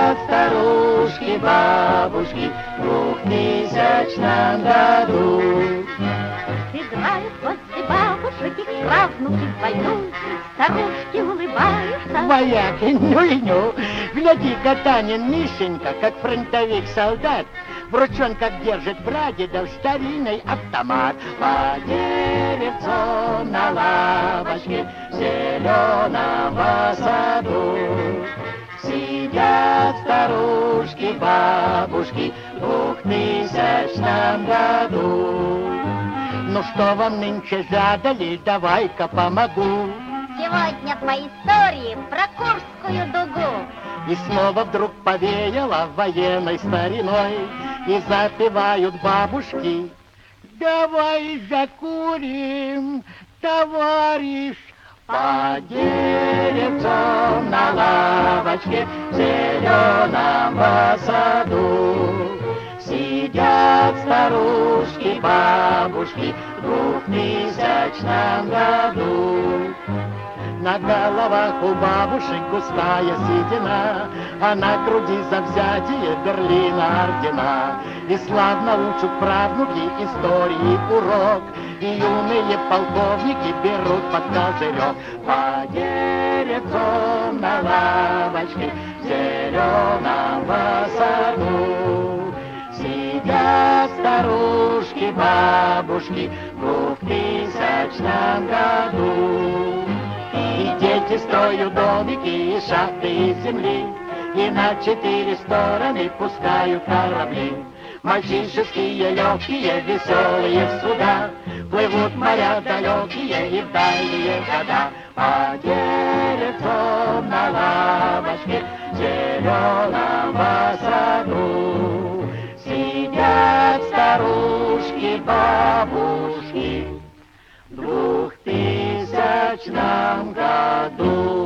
Сидят старушки, бабушки в 2000 году. Играют возле бабушек их правнуки в войну, старушки улыбаются. Вояки, ню-ню, гляди-ка, Танин Мишенька, как фронтовик-солдат, в ручонках держит прадедов старинный автомат. По деревцу на лавочке в зеленого саду сидят старушки, бабушки в 2000 году. Ну что вам нынче задали, давай-ка помогу. Сегодня по истории про Курскую дугу. И снова вдруг повеяло военной стариной, и запевают бабушки: давай закурим, товарищ. По деревцу на лавочке в зеленом саду сидят старушки, бабушки в 2000 году. На головах у бабушек густая седина, а на груди за взятие Берлина ордена. И славно учат правнуки истории урок, и юные полковники берут под козырек. По деревцу на лавочке в зеленом саду сидят старушки, бабушки в 2000 году. И дети строят домики и шахты из земли, и на 4 стороны пускают корабли. Мальчишеские, легкие, веселые суда плывут моря далекие и в дальние года. По деревцу на лавочке в зеленом саду сидят старушки, бабушки в 2000 году.